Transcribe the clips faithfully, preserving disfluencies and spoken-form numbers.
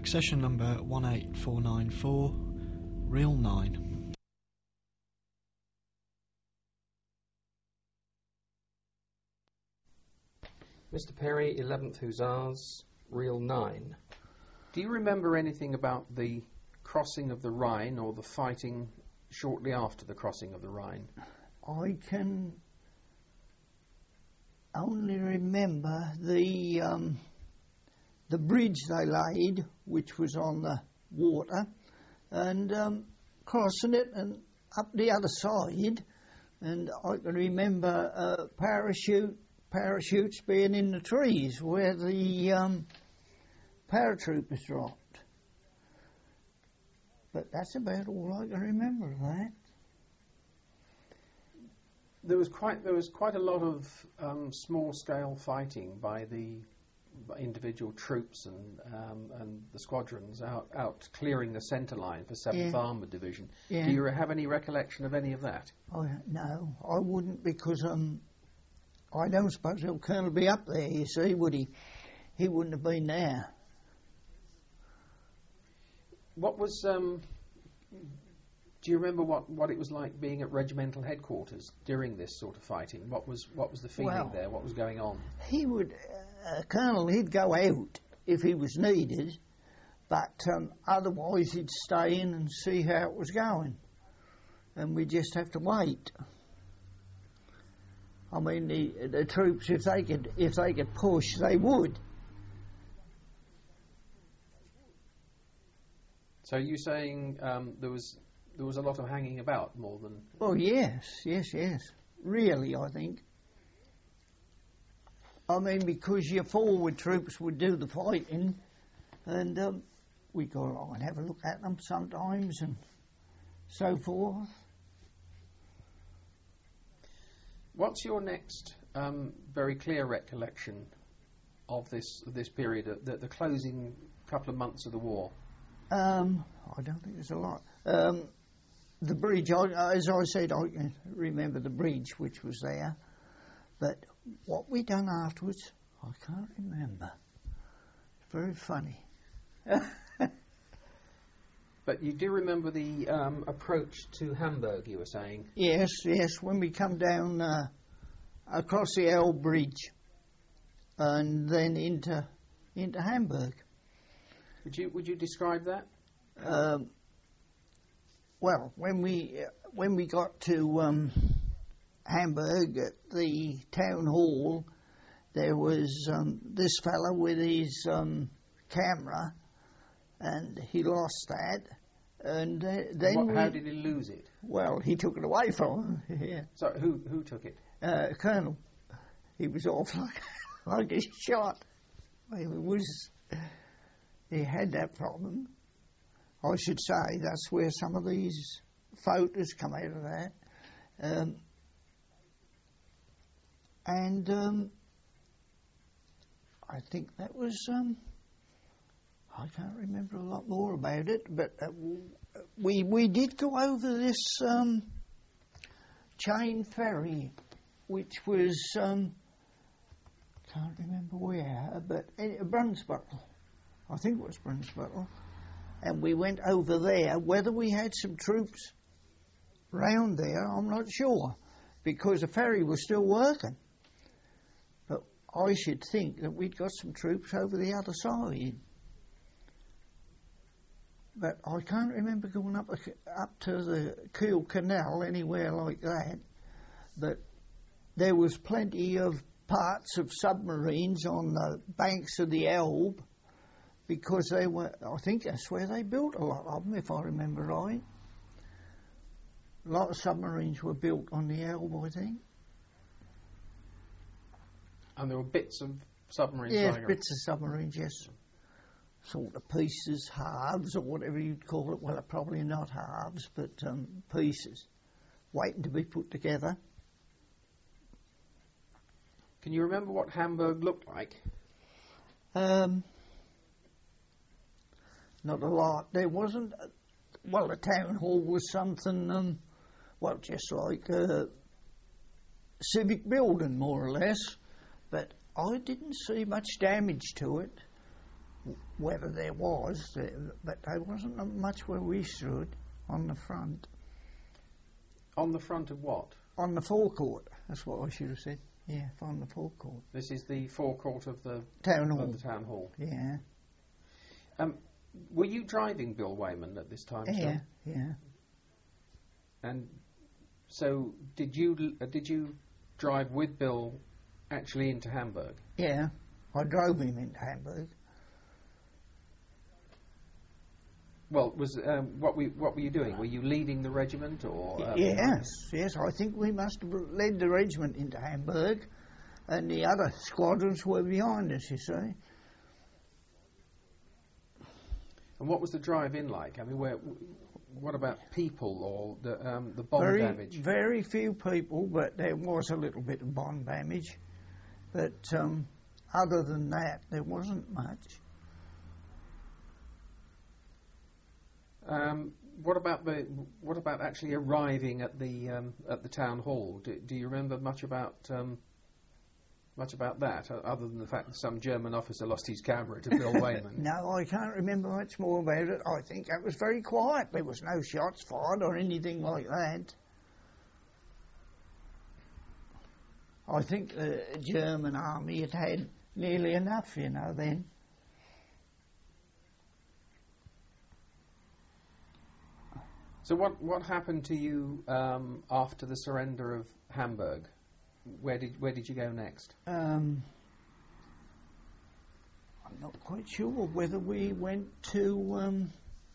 Accession number one eight four nine four, Reel nine. Mister Perry, eleventh Hussars, Reel nine. Do you remember anything about the crossing of the Rhine or the fighting shortly after the crossing of the Rhine? I can only remember the um, the bridge they laid, which was on the water, and um, crossing it and up the other side. And I can remember uh, parachute parachutes being in the trees where the um, paratroopers dropped. But that's about all I can remember of that. There was quite there was quite a lot of um, small-scale fighting by the by individual troops and um, and the squadrons out, out clearing the centre line for seventh Yeah. Armoured Division. Yeah. Do you have any recollection of any of that? Oh, no, I wouldn't, because um, I don't suppose the Colonel would be up there, you see, would he? He wouldn't have been there. What was? Um, do you remember what, what it was like being at regimental headquarters during this sort of fighting? What was what was the feeling Well, there? What was going on? He would, uh, Colonel, he'd go out if he was needed, but um, otherwise he'd stay in and see how it was going. And we just have to wait. I mean, the, the troops, if they could, if they could push, they would. So you're saying um, there was there was a lot of hanging about more than... Oh, yes, yes, yes. Really, I think. I mean, because your forward troops would do the fighting, and um, we'd go along and have a look at them sometimes, and so forth. What's your next um, very clear recollection of this of this period, uh, the, the closing couple of months of the war? Um, I don't think there's a lot. Um, the bridge, I, as I said, I can remember the bridge which was there, but what we done afterwards, I can't remember. It's very funny. But you do remember the um, approach to Hamburg, you were saying? Yes, yes, when we come down uh, across the Elbe Bridge and then into into Hamburg. Would you would you describe that? Um, well, when we uh, when we got to um, Hamburg at the town hall, there was um, this fella with his um, camera, and he lost that. And uh, then what, we, how did he lose it? Well, he took it away from him. Yeah. So who who took it? Uh, Colonel. He was off like like a shot. It was. He had that problem. I should say that's where some of these photos come out of that. Um, and um, I think that was, um, I can't remember a lot more about it, but uh, we we did go over this um, chain ferry, which was, um, can't remember where, but uh, Brunsbüttel. I think it was Brunsbüttel. And we went over there. Whether we had some troops round there, I'm not sure, because the ferry was still working. But I should think that we'd got some troops over the other side. But I can't remember going up up to the Kiel Canal, anywhere like that. But there was plenty of parts of submarines on the banks of the Elbe, because they were, I think that's where they built a lot of them, if I remember right. A lot of submarines were built on the Elbe, I think. And there were bits of submarines Yes, lying around. bits of submarines, yes. Sort of pieces, halves, or whatever you'd call it. Well, they're probably not halves, but um, pieces, waiting to be put together. Can you remember what Hamburg looked like? Um... Not a lot. There wasn't, well, the town hall was something, um, well, just like a civic building, more or less, but I didn't see much damage to it. whether there was, uh, but there wasn't much where we stood on the front. On the front of what? On the forecourt, that's what I should have said. Yeah, on the forecourt. This is the forecourt of the Town hall. Of the town hall. Yeah. Um, were you driving Bill Wayman at this time? Yeah, still? yeah. And so, did you uh, did you drive with Bill actually into Hamburg? Yeah, I drove him into Hamburg. Well, was um, what we what were you doing? Were you leading the regiment, or um, yes, yes? I think we must have led the regiment into Hamburg, and the other squadrons were behind us. You see. And what was the drive in like? I mean, where? What about people or the um, the bomb very, damage? Very few people, but there was a little bit of bomb damage. But um, other than that, there wasn't much. Um, what about the what about actually arriving at the um, at the town hall? Do, do you remember much about um, much about that, uh, other than the fact that some German officer lost his camera to Bill Wayman? No, I can't remember much more about it. I think that was very quiet. There was no shots fired or anything like that. I think the German army had had nearly enough, you know, then. So what what happened to you um, after the surrender of Hamburg? Where did where did you go next? Um, I'm not quite sure whether we went to. Um,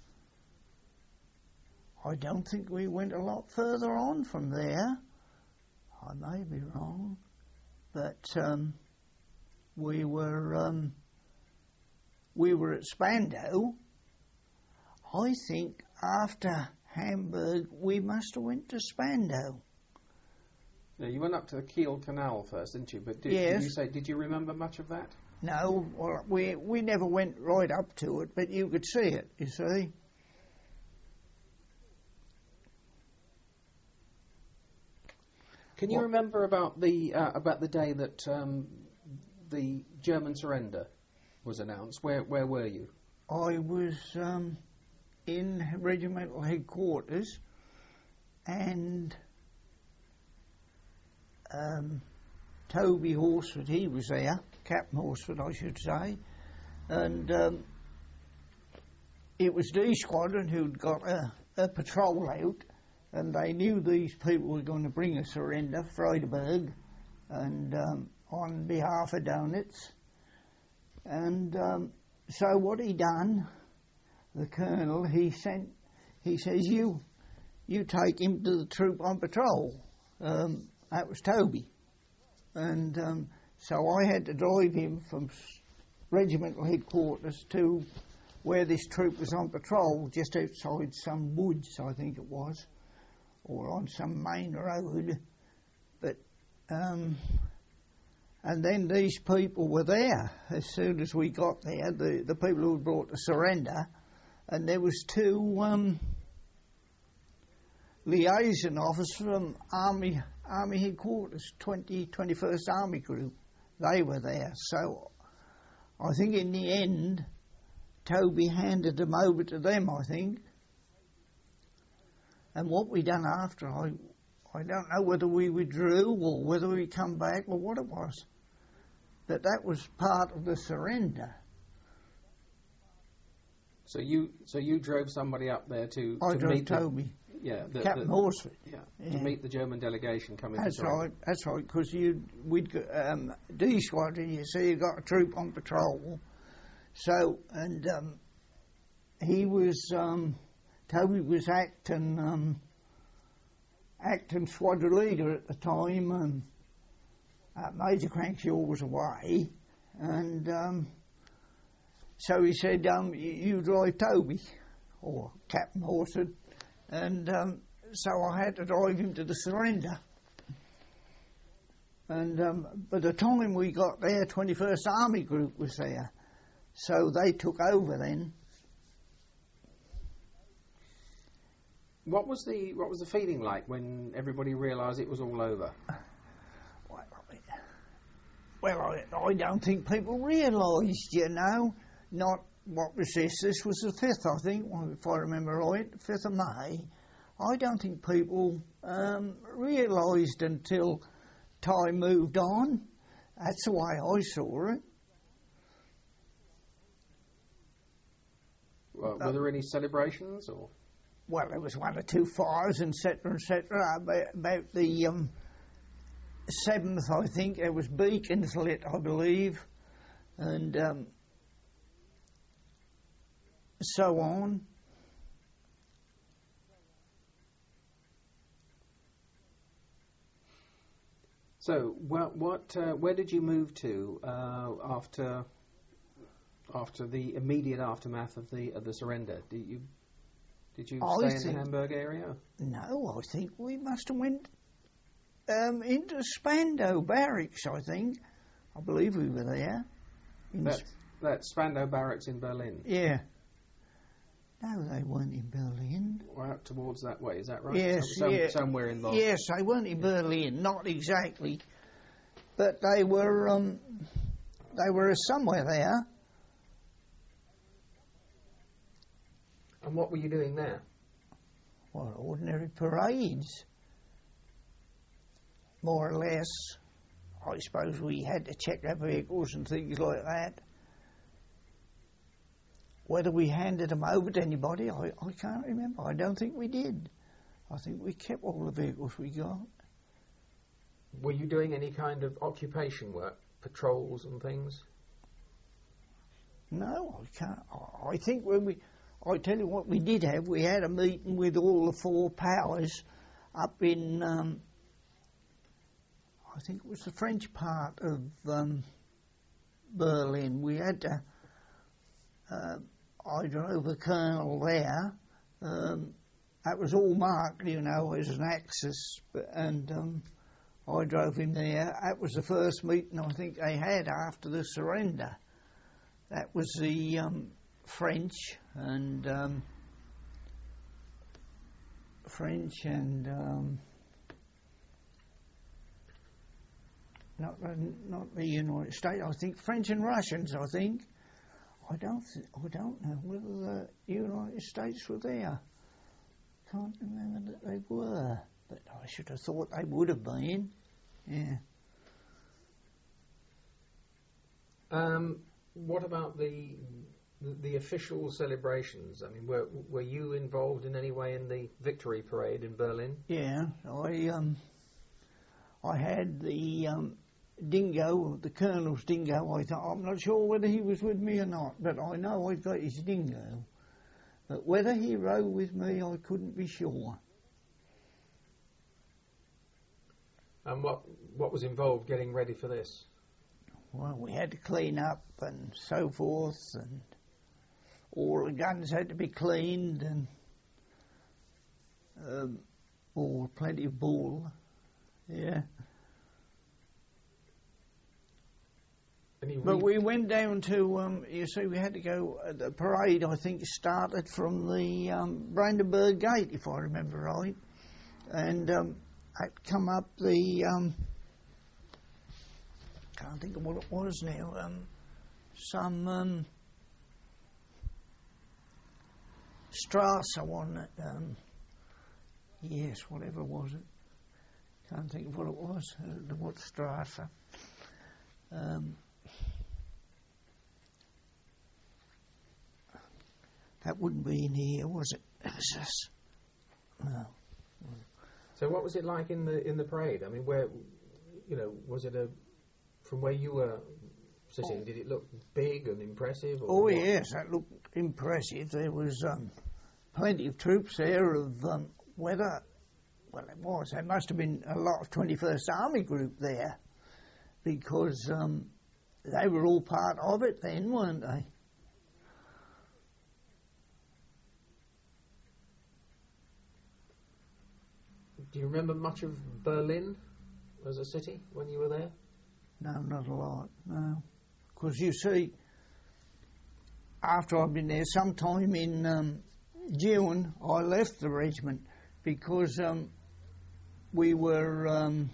I don't think we went a lot further on from there. I may be wrong, but um, we were um, we were at Spandau. I think after Hamburg we must have went to Spandau. Yeah, you went up to the Kiel Canal first, didn't you? But did, Yes. did you say? Did you remember much of that? No, well, we we never went right up to it, but you could see it. You see. Can you What? remember about the uh, about the day that um, the German surrender was announced? Where where were you? I was um, in regimental headquarters, and um, Toby Horsford, he was there, Captain Horsford, I should say, and um, it was D Squadron who'd got a, a patrol out, and they knew these people were going to bring a surrender, Freiburg, and um, on behalf of Donitz, and um, so what he done, the colonel, he sent, he says, you you take him to the troop on patrol. Um, that was Toby. And um, so I had to drive him from regimental headquarters to where this troop was on patrol, just outside some woods, I think it was, or on some main road. But um, and then these people were there as soon as we got there, the, the people who had brought the surrender, and there was two um, liaison officers from Army Army headquarters, twenty, twenty-first Army Group. They were there. So I think in the end, Toby handed them over to them, I think. And what we done after, I I don't know whether we withdrew or whether we come back or what it was. But that was part of the surrender. So you so you drove somebody up there to, I to drove meet the, Toby, yeah, the, Captain the, Horsford. yeah, Yeah. to meet the German delegation coming That's to surrender. right, that's right, because you we'd go, um, D Squadron, you see, you got a troop on patrol. So, and um, he was, um, Toby was acting, um, acting squadron leader at the time, and uh, Major Crankshaw was away, and um, so he said, um, you, you drive Toby, or Captain Horsford, and um, so I had to drive him to the surrender. And um, by the time we got there, twenty-first Army Group was there, so they took over then. What was the what was the feeling like when everybody realised it was all over? Well, I, well, I, I don't think people realised, you know. not, what was this? This was the fifth, I think, if I remember right, fifth of May. I don't think people um, realised until time moved on. That's the way I saw it. Well, were there any celebrations or? Well, there was one or two fires, et cetera, et cetera. About, about the um, seventh, I think, there was beacons lit, I believe, and um, so on. So, what, what uh, where did you move to uh, after after the immediate aftermath of the of the surrender? Did you did you I stay in the Hamburg area? No, I think we must have went um, into Spandau Barracks. I think, I believe we were there. That's that's Spandau Barracks in Berlin. Yeah. No, they weren't in Berlin. Or out towards that way, is that right? Yes, Some, yeah. Somewhere in the... Yes, they weren't in Berlin, not exactly, but they were. Um, they were somewhere there. And what were you doing there? Well, ordinary parades, more or less. I suppose we had to check our vehicles and things like that. Whether we handed them over to anybody, I, I can't remember. I don't think we did. I think we kept all the vehicles we got. Were you doing any kind of occupation work, patrols and things? No, I can't. I, I think when we, I tell you what we did have, we had a meeting with all the four powers up in, um, I think it was the French part of um, Berlin. We had to, uh, I drove a colonel there. Um, that was all marked, you know, as an axis, and um, I drove him there. That was the first meeting I think they had after the surrender. That was the um, French and um, French and um, not the, not the United States. I think French and Russians. I think. I don't. Th- I don't know whether the United States were there. Can't remember that they were, but I should have thought they would have been. Yeah. Um, what about the the official celebrations? I mean, were were you involved in any way in the victory parade in Berlin? Yeah, I um, I had the um, dingo, the colonel's dingo. I thought I'm not sure whether he was with me or not, but I know I've got his dingo. But whether he rode with me, I couldn't be sure. And what what was involved getting ready for this? Well, we had to clean up and so forth, and all the guns had to be cleaned, and um, all plenty of ball. Yeah. Any But re- we went down to, um, you see, we had to go, uh, the parade, I think, started from the um, Brandenburg Gate, if I remember right. And um, I'd come up the, um, can't think of what it was now, um, some um, Strasse, wasn't it? Um, yes, whatever was it. Can't think of what it was, uh, what Strasse. Um, That wouldn't be in here, was it? It was just, no. So what was it like in the in the parade? I mean, where, you know, was it a from where you were sitting? Did it look big and impressive? Or Oh what? yes, that looked impressive. There was um, plenty of troops there of um, whether, well, it was. There must have been a lot of twenty-first Army Group there, because um, they were all part of it then, weren't they? Do you remember much of Berlin as a city when you were there? No, not a lot, no. Because you see, after I've been there, sometime in um, June, I left the regiment because um, we were um,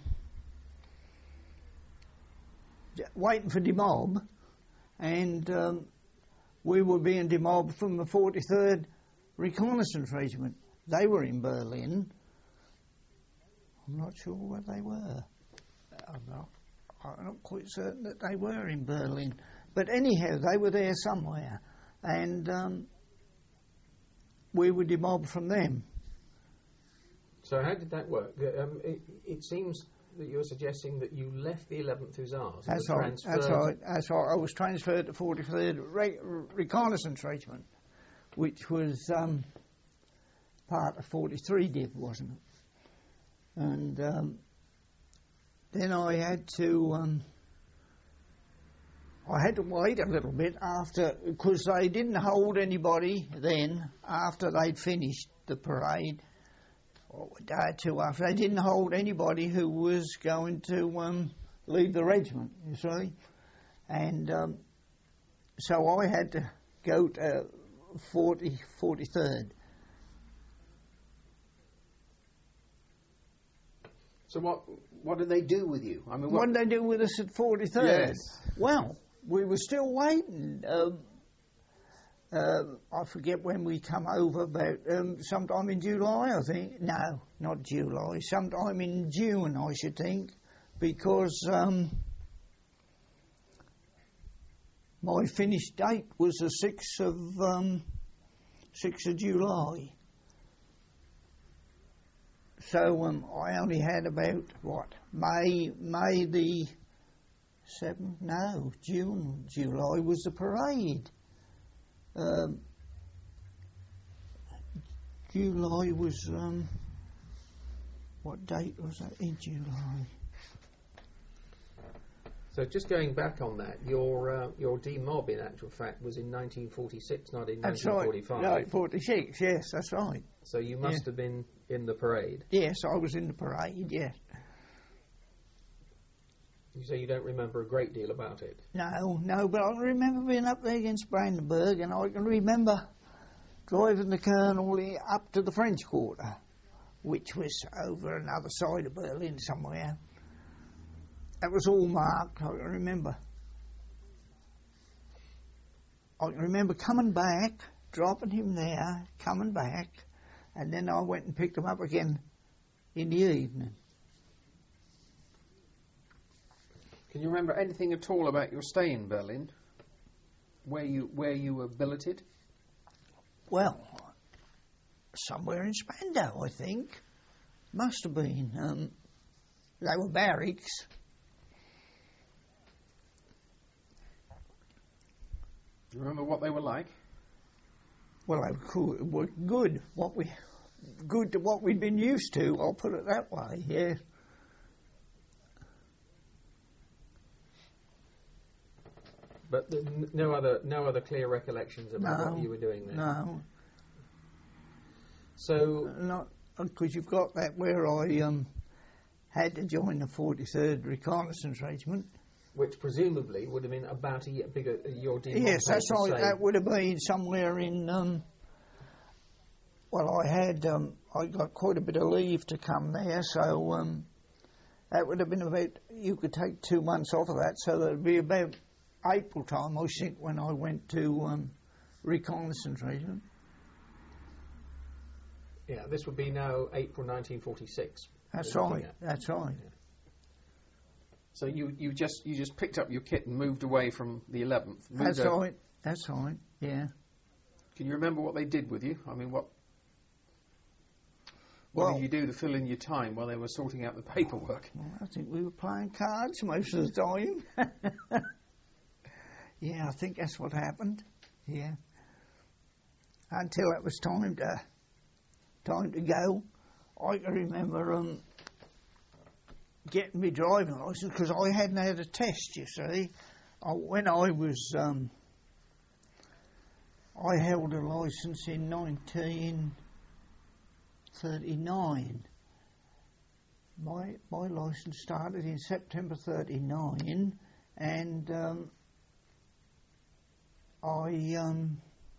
waiting for the mob, and um, we were being demobbed from the forty-third Reconnaissance Regiment. They were in Berlin. I'm not sure where they were. I'm not, I'm not quite certain that they were in Berlin. But anyhow, they were there somewhere. And um, we were demobbed from them. So how did that work? Um, it, it seems that you're suggesting that you left the eleventh Hussars. That's right, that's right, that's right. I was transferred to forty-third Re- Reconnaissance Regiment, which was um, part of forty-three Div, wasn't it? And um, then I had to, um, I had to wait a little bit after, because they didn't hold anybody then after they'd finished the parade, or a day or two after. They didn't hold anybody who was going to um, leave the regiment, you see. And um, so I had to go to forty, forty-third. So what what did they do with you? I mean, What did they do with us at forty-third? Yes. Well, we were still waiting. Um, uh, I forget when we come over, about um, sometime in July, I think. No, not July. Sometime in June, I should think, because um, my finish date was the sixth of um, sixth of July. So um, I only had about, what, May, May the seventh? No, June, July was the parade. Um, July was, um, what date was that in July? So just going back on that, your uh, your demob in actual fact was in nineteen forty-six, not in That's nineteen forty-five. right, right, forty-six, yes, that's right. So you must Yeah. have been in the parade. Yes, I was in the parade, yes. You say you don't remember a great deal about it. No, no, but I remember being up there against Brandenburg, and I can remember driving the Colonel up to the French Quarter, which was over another side of Berlin somewhere. That was all marked, I can remember. I can remember coming back, dropping him there, coming back, and then I went and picked him up again in the evening. Can you remember anything at all about your stay in Berlin? Where you where you were billeted? Well, somewhere in Spandau, I think. Must have been. Um, they were barracks. Do you remember what they were like? Well, they were, cool, were good. What we, good to what we'd been used to. I'll put it that way. Yeah. But the, n- no other no other clear recollections about No, what you were doing there. No, So not because you've got that where I um, had to join the forty-third Reconnaissance Regiment. which presumably would have been about a year bigger. Your demob Yes, that's paper right. say- That would have been somewhere in. Um, well, I had um, I got quite a bit of leave to come there, so um, that would have been about. You could take two months off of that, so that would be about April time, I think, when I went to um, Reconnaissance Regiment. Yeah, this would be now April nineteen forty-six. That's we're looking right. at. That's right. So you, you just you just picked up your kit and moved away from the eleventh. moved That's out. right. That's right. Yeah. Can you remember what they did with you? I mean, what what Well- did you do to fill in your time while they were sorting out the paperwork? Well, I think we were playing cards most of the time. Yeah, I think that's what happened. Yeah. Until it was time to time to go, I can remember um, getting my driving licence because I hadn't had a test. You see, I, when I was um, I held a licence in nineteen thirty-nine. My my licence started in September thirty-nine, and um, I um,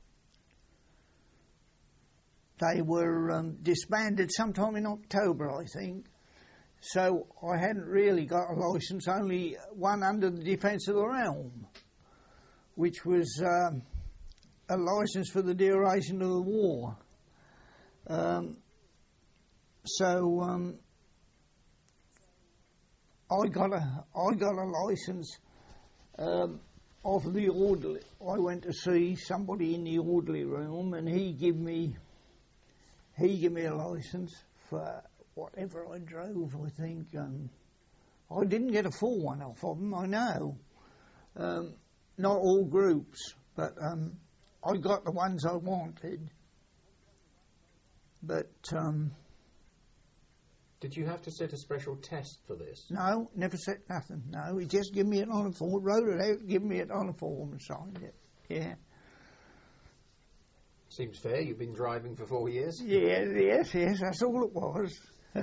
they were um, disbanded sometime in October, I think. So I hadn't really got a licence, only one under the Defence of the Realm, which was um, a licence for the duration of the war. Um, so um, I got a I got a licence um, off the orderly. I went to see somebody in the orderly room, and he gave me he gave me a licence for whatever I drove. I think um, I didn't get a full one off of them. I know, um, not all groups, but um, I got the ones I wanted. But um, did you have to set a special test for this? no, never said nothing. No, he just gave me it on a form, wrote it out, gave me it on a form, and signed it. Yeah. Seems fair. You've been driving for four years. Yes, yes, yes. That's all it was.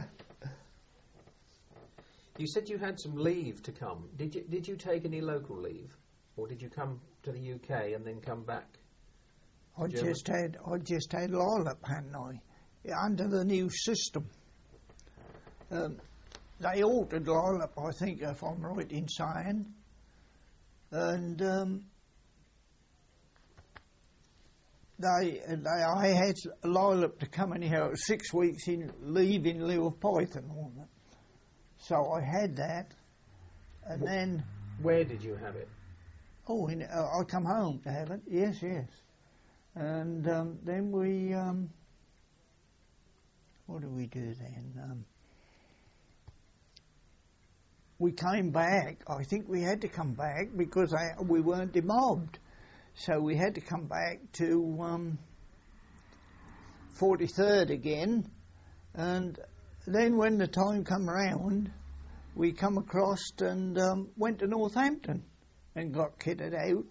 You said you had some leave to come. Did you did you take any local leave, or did you come to the U K and then come back? I Germany? just had I just had Lilac, hadn't I? Yeah, under the new system. Um, they altered Lilac, I think, if I'm right in saying. And um, they, they, I had Lilac to come anyhow, six weeks in leave in lieu of Python on it. So I had that, and then Where did you have it? oh, in, uh, I come home to have it. Yes, yes. And um, then we, um, what did we do then? Um, we came back. I think we had to come back because I, we weren't demobbed. So we had to come back to um, forty-third again. And then when the time come round, we come across and um, went to Northampton and got kitted out.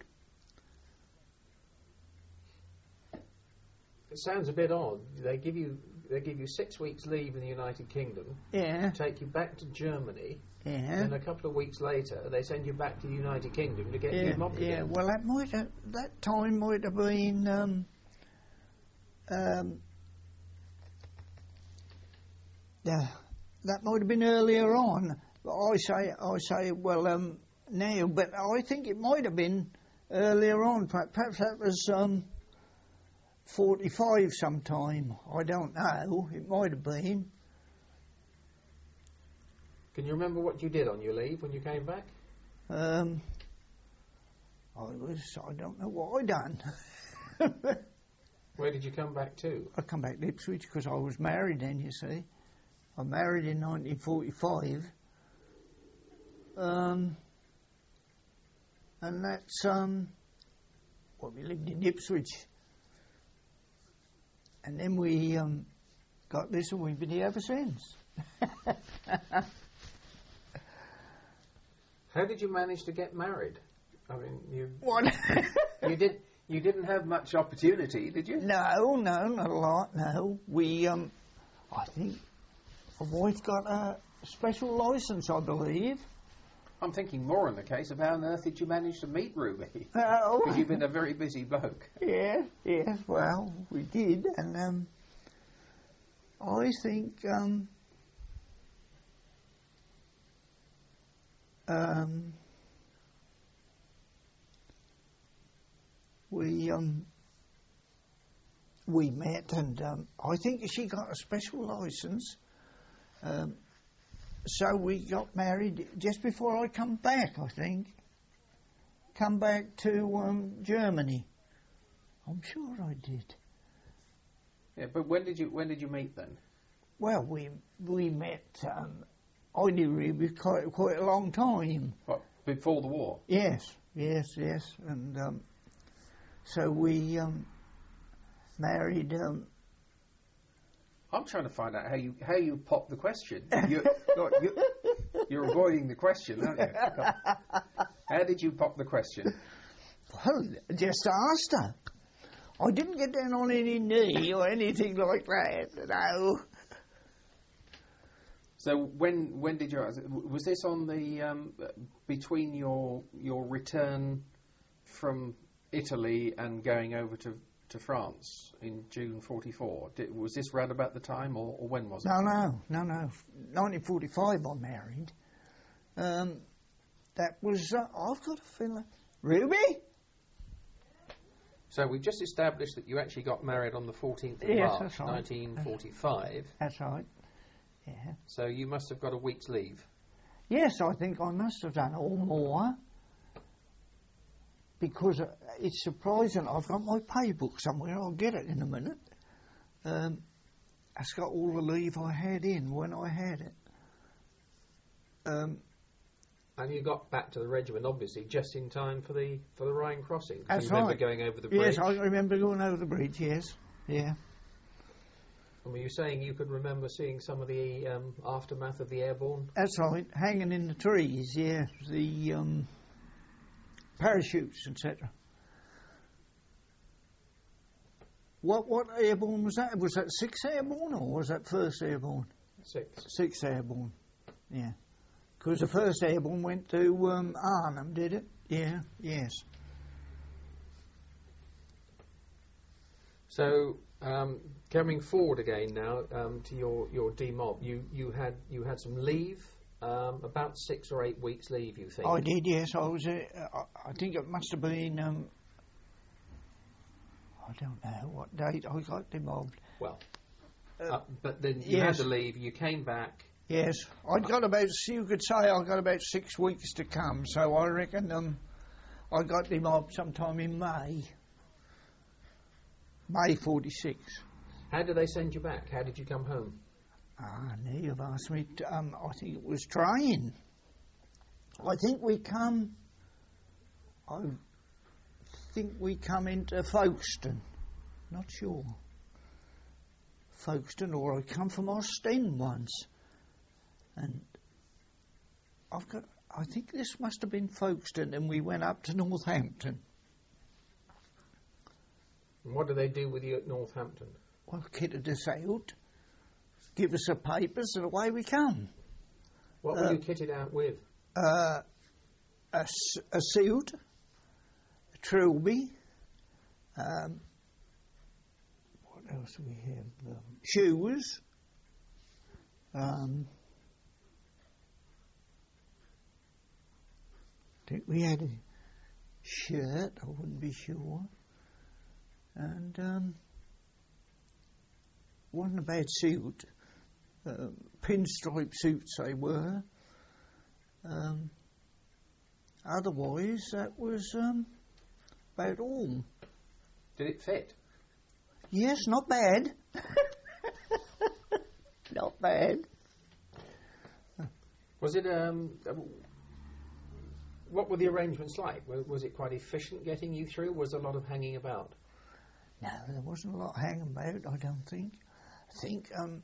It sounds a bit odd. They give you they give you six weeks leave in the United Kingdom, Yeah, take you back to Germany, yeah. and a couple of weeks later they send you back to the United Kingdom to get Yeah, you mobbed yeah. again. Well, that might have, that time might have been um, um, yeah, that might have been earlier on. But I say, I say, well, um, now, but I think it might have been earlier on. Perhaps, perhaps that was um, forty-five sometime. I don't know. It might have been. Can you remember what you did on your leave when you came back? Um, I was. I don't know what I done. Where did you come back to? I come back to Ipswich because I was married then, you see. I married in nineteen forty-five. Um, and that's, um, well, we lived in Ipswich. And then we um, got this and we've been here ever since. How did you manage to get married? I mean, you What? you did you didn't have much opportunity, did you? No, no, not a lot, no. We, um, I think my wife got a special licence, I believe. I'm thinking more in the case of how on earth did you manage to meet Ruby? Oh. Because you've been a very busy bloke. Yeah, yes, well, we did, and um, I think um, um, we um, we met, and um, I think she got a special licence. Um, so we got married just before I come back, I think. Come back to um, Germany. I'm sure I did. Yeah, but when did you when did you meet then? Well, we we met. Um, I knew Ruby quite quite a long time. What, before the war? Yes, yes, yes, and um, so we um, married. Um, I'm trying to find out how you how you pop the question. You, you're, you're, you're avoiding the question, aren't you? How did you pop the question? well, just asked her. I didn't get down on any knee or anything like that. No. So when when did you was this on the um, between your your return from Italy and going over to to France in June forty-four? Did, was this round about the time, or, or when was it? No, no, no, no. nineteen forty-five I married. Um, that was, uh, I've got a feeling. Ruby? So we've just established that you actually got married on the fourteenth of Yes, March, that's right. nineteen forty-five. That's right. Yeah. So you must have got a week's leave. Yes, I think I must have done or more. Because uh, it's surprising. I've got my pay book somewhere. I'll get it in a minute. Um, it's got all the leave I had in when I had it. Um, And you got back to the regiment, obviously, just in time for the for the Rhine crossing. 'Cause That's you remember right. going over the bridge. yes, I remember going over the bridge. Yes, yeah. And were you saying you could remember seeing some of the um, aftermath of the airborne? That's right. Hanging in the trees. Yeah, the um, parachutes, et cetera. What what airborne was that? Was that sixth airborne or was that first airborne? Six. Sixth airborne. Yeah. Because the first airborne went to um, Arnhem, did it? Yeah. Yes. So um, coming forward again now um, to your your demob, you you had you had some leave, um, about six or eight weeks leave. You think? I did. Yes, I was. Uh, I I think it must have been. Um, I don't know what date I got demobbed. Well, Uh, uh, but then you yes. had to leave. You came back. Yes, I'd got about. You could say I got about six weeks to come. So I reckon um, I got demobbed sometime in May. May forty-six. How did they send you back? How did you come home? Ah, now you've asked me. To, um, I think it was train. I think we come. I think we come into Folkestone. Not sure. Folkestone, or I come from Ostend once, and I've got. I think this must have been Folkestone, and we went up to Northampton. And what did they do with you at Northampton? Well, kitted us out, give us the papers, and away we come. What Uh, were you kitted out with? Uh, a, s- a suit, a trilby, um, what else do we have? Um, shoes, um, I think we had a shirt, I wouldn't be sure, and um, wasn't a bad suit, um, pinstripe suits they were. Um, otherwise, that was um, about all. Did it fit? Yes, not bad. Not bad. Was it um? uh, What were the arrangements like? Was, was it quite efficient getting you through? Was there a lot of hanging about? No, there wasn't a lot hanging about, I don't think. I think, um,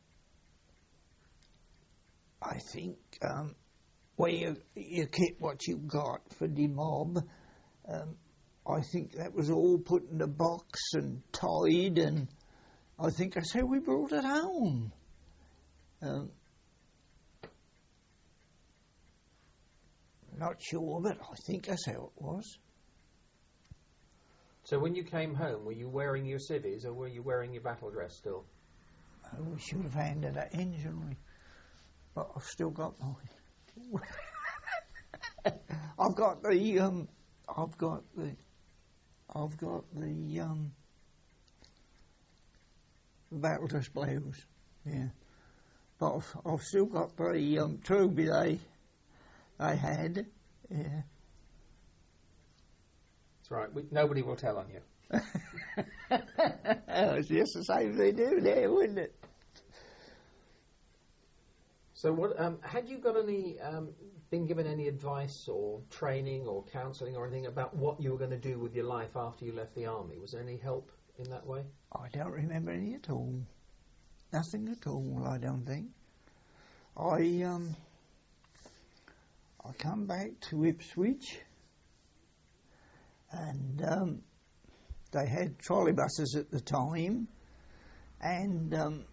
I think, um, well, you, you kept what you got for the mob. Um, I think that was all put in a box and tied, and I think that's how we brought it home. Um, not sure, but I think that's how it was. So when you came home, were you wearing your civvies or were you wearing your battle dress still? Oh, we should have handed that in, shouldn't we? But I've still got mine. I've got the um, I've got the, I've got the um, battle dress blouse. Yeah, but I've, I've still got the um, trilby they they had. Yeah. That's right. We, nobody will tell on you. It's just the same they do there, wouldn't it? So, what um, had you got any um, been given any advice or training or counselling or anything about what you were going to do with your life after you left the army? Was there any help in that way? I don't remember any at all. Nothing at all, I don't think. I um, I come back to Ipswich, and um, they had trolley buses at the time, and um,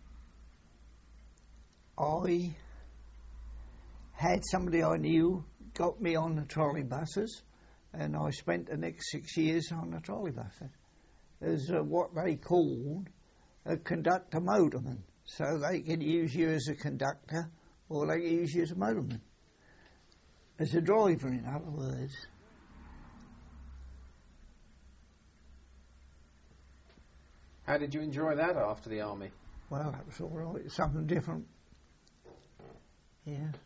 I had somebody I knew got me on the trolley buses, and I spent the next six years on the trolley buses as uh, what they called a conductor motorman. So they could use you as a conductor, or they could use you as a motorman, as a driver, in other words. How did you enjoy that after the army? Well, that was all right. Something different. Yeah.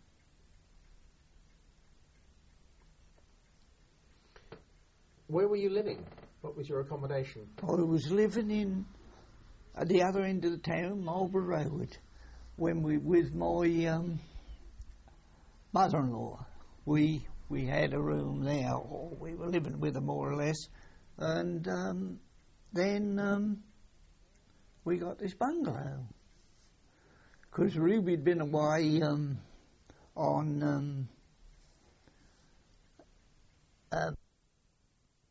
Where were you living? What was your accommodation? I was living in at the other end of the town, Marlborough Road, when we with my um, mother-in-law. We we had a room there, or we were living with her more or less, and um, then um, we got this bungalow because Ruby'd been away um, on. Um, uh,